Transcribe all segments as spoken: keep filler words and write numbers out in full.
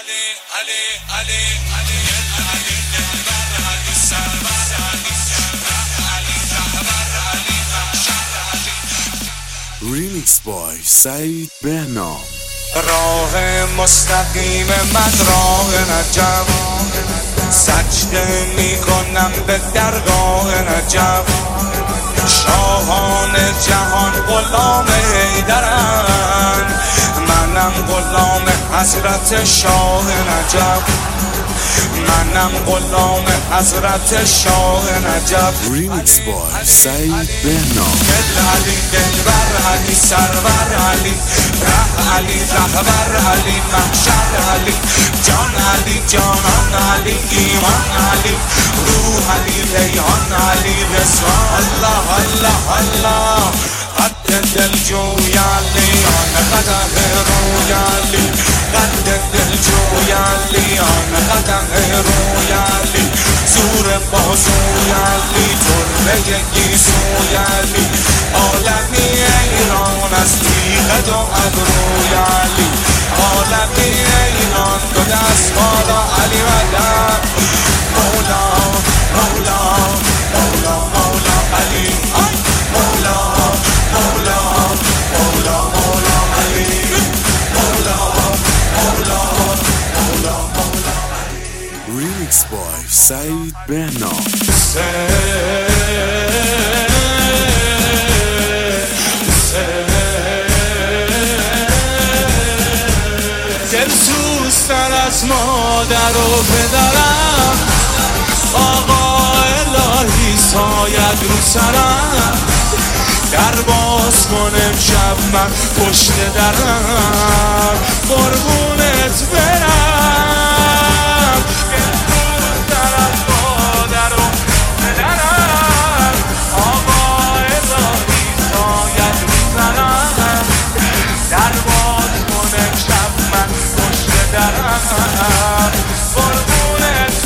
Remix by سعید بهنام. راه مستقیم من راه نجف، سجده میکنم به درگاه نجف. شاهان جهان غلام حیدرن، منم غلام حضرت شاه نجف. منم غلام حضرت شاه نجف. Remix by سعید بهنام. دل علی دلبر علی سرور علی، ره علی رهبر علی، محشر علی، جان علی جانان علی، ایمان علی، روح علی ریحان علی، رضوان الله الله الله. قد دل جوی علی آن قدم روی علی، قد دل جوی علی آن قدم روی علی، زور بازوی علی، تربه گیسوی علی، عالمی ایران از تیغ دو ابروی علی، عالمی ایران دو دست بالا علی مدد. مولا مولا مولا مولا علی، مولا مولا مولا مولا علی، مولا مولا مولا مولا علی. Remix by سعید بهنام. دلسوزتر از مادر و پدرم، آقا الهی ساید رو سرم. در باز کنم شب من پشت درم، قربونت برم. دلسوزتر از مادر و پدرم، آقا الهی ساید رو سرم. در باز کنم شب من پشت درم، قربونت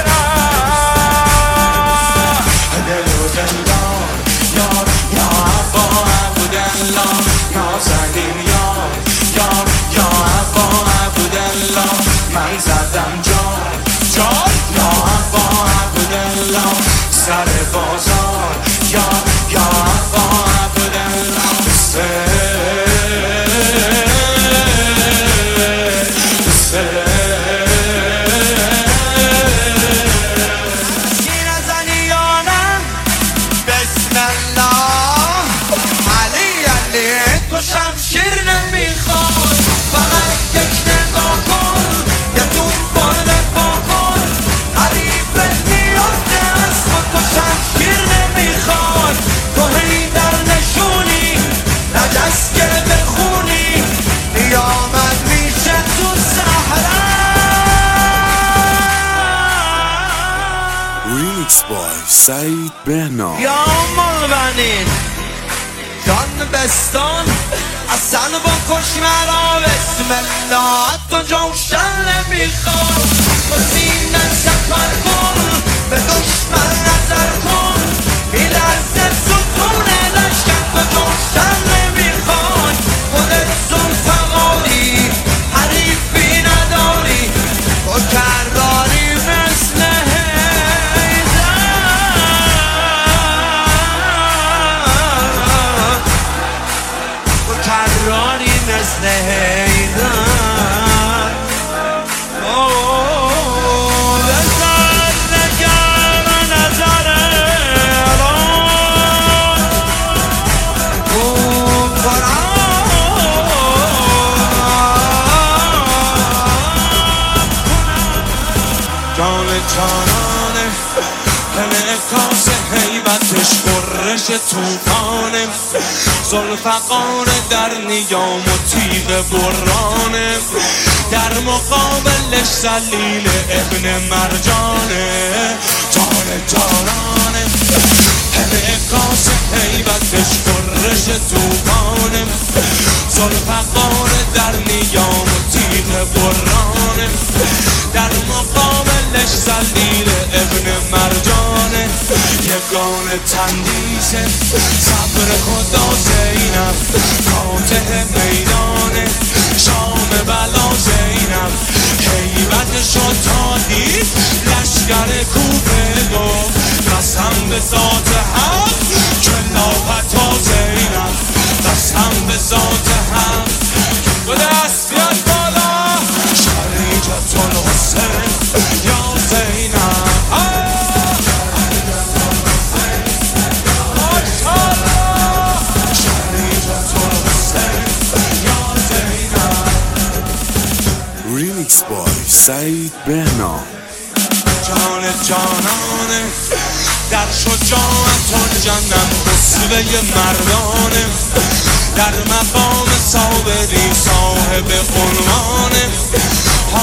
برم. دل و دلدار یار یا عبا عبدالله، نازنین یار یار یا عبا عبدالله. من زدم جار جار یا عبا عبدالله، سر بازار یار یا عبا عبدالله. Remix by سعید بهنام. یا مالبنین جان بستان، اصلا با کش مرا بسم الله. تو جوشن نمیخواد با سینه سفر کن، به دشمن نظر کن، بیلرزه ستون لشکر. تو جوشن نمیخواد خودت زلفقاری، حریفی نداری، تو کرداری مثل رانی مثل حیدر. اوه بزن نگرم نظر الان، اوه قرآن جان جانانه، انعکاس حیبتش برش توفانه، زلفقار در نیام و تیغ برانه، در مقابلش ذلیل ابن مرجانه. جان جانانه، انعکاس حیبتش برش توفانه، زلفقار در نیام و تیغ برانه، در مقابلش ذلیل ابن مرجانه. یگانه تندیسه صبر خدا زینب، فاتح میدان شام بلا زینب. ریمیکس بای سعید بهنام. جان جانانه در شجاعت و جنم رسوه مردانه، در مقام صابری صاحب عنوانه،